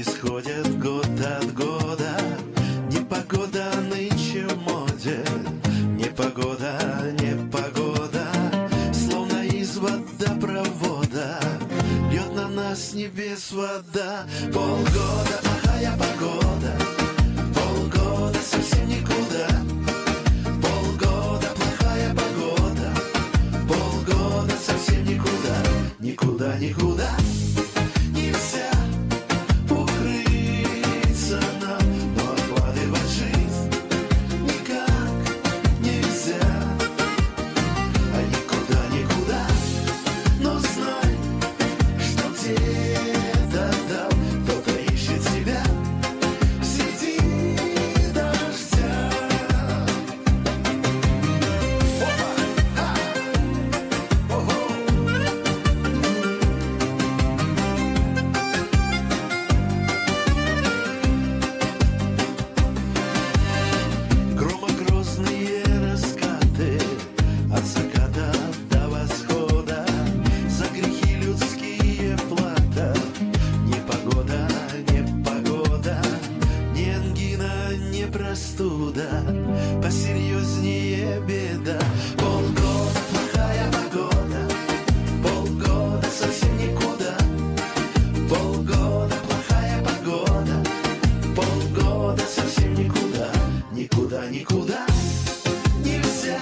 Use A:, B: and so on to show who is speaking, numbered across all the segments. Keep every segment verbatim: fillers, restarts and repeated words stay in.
A: исходит год от года. Непогода нынче в моде, непогода, непогода, словно из водопровода льет на нас с небес вода. Полгода плохая погода, полгода совсем никуда. Полгода плохая погода, полгода совсем никуда. Никуда, никуда нельзя укрыться нам, но откладывать жизнь никак нельзя. А никуда, никуда, но знай, что где-то там кто-то ищет себя среди дождя. Громогрозные раскаты от заката до восхода, за грехи людские плата. Непогода, непогода, не ангина, не простуда, посерьезнее беда. Полгода плохая погода, полгода совсем никуда. Полгода плохая погода, полгода совсем никуда. Никуда, никуда нельзя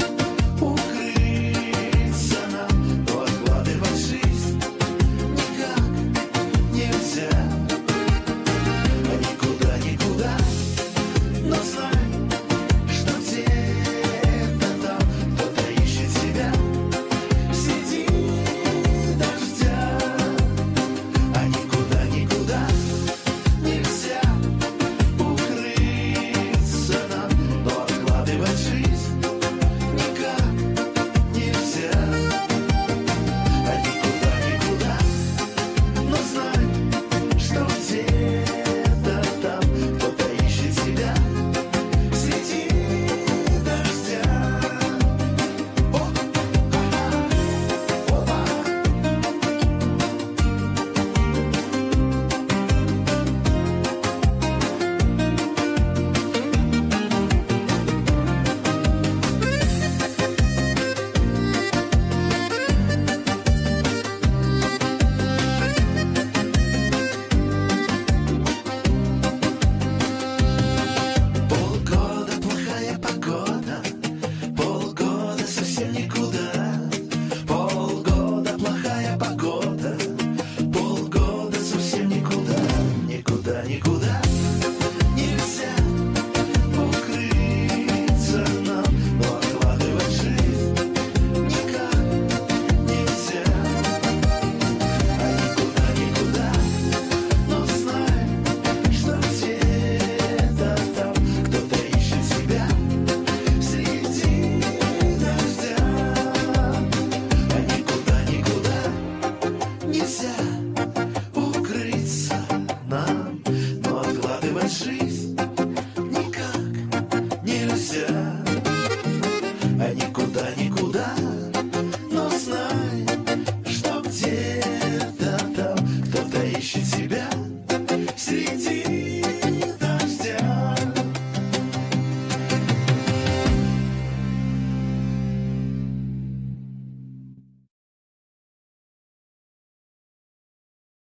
A: укрыться нам, но откладывать жизнь никак нельзя. А никуда, никуда, но знай, что где-то там кто-то ищет себя среди дождя. А никуда, никуда нельзя укрыться нам, но откладывать жизнь никак нельзя. А никуда, никуда, но знай, что где-то там кто-то ищет себя среди дождя. О, ха-ха, опа. Полгода плохая погода, полгода совсем никуда. Полгода плохая погода, полгода совсем никуда. Никуда, никуда нельзя укрыться нам, но откладывать жизнь никак нельзя. А никуда, никуда, но знай, что где-то там кто-то ищет себя среди дождя. А никуда, никуда нельзя укрыться нам, но откладывать жизнь никак нельзя. А никуда, никуда, но знай, что где-то там кто-то ищет себя